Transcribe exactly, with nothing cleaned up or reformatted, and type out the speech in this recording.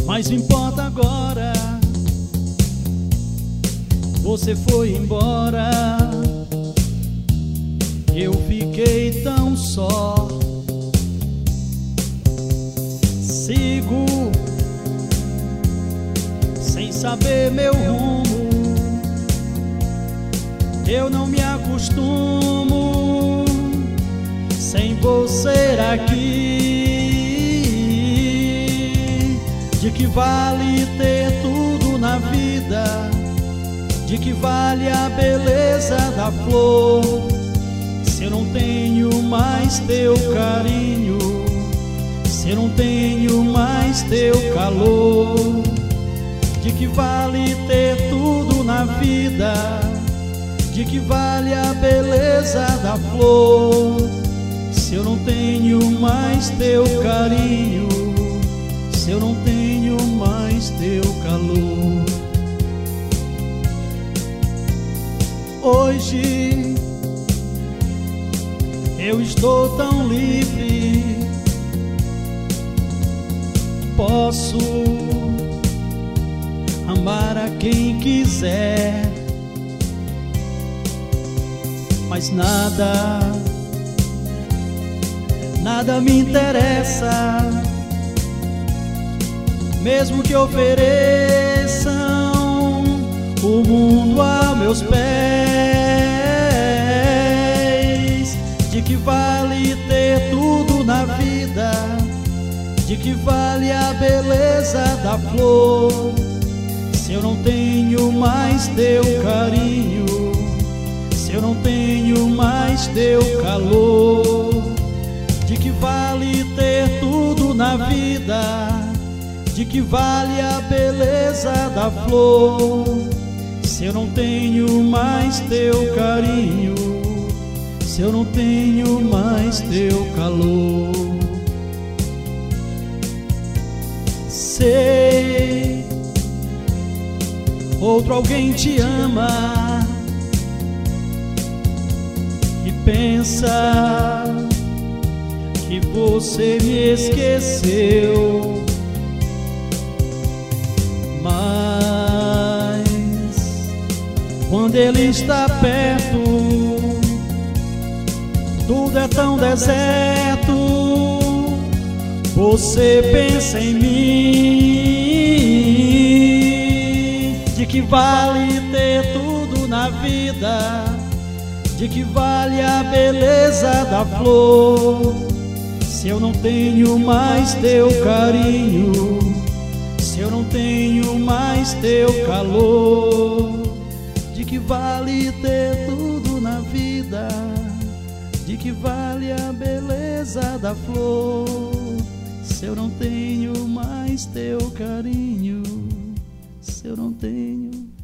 Mas não importa agora, você foi embora. Eu fiquei tão só. Sigo sem saber meu rumo. Eu não me acostumo sem você aqui. De que vale ter tudo na vida? De que vale a beleza da flor, se eu não tenho mais teu carinho, se eu não tenho mais teu calor? De que vale ter tudo na vida? De que vale a beleza da flor, se eu não tenho mais teu carinho, se eu não tenho mais teu calor? Hoje eu estou tão livre, posso amar a quem quiser, mas nada, nada me interessa, mesmo que ofereçam o mundo a meus pés. De que vale ter tudo na vida? De que vale a beleza da flor, se eu não tenho mais teu carinho, se eu não tenho mais teu calor? De que vale ter tudo na vida? De que vale a beleza da flor, se eu não tenho mais teu carinho, se eu não tenho mais teu calor? Sei, outro alguém te ama e pensa que você me esqueceu, mas quando ele está perto, tudo é tão deserto. Você pensa em mim. De que vale ter tudo na vida? De que vale a beleza da flor, se eu não tenho mais teu carinho, se eu não tenho mais teu calor? De que vale ter tudo na vida? De que vale a beleza da flor, se eu não tenho mais teu carinho, se eu não tenho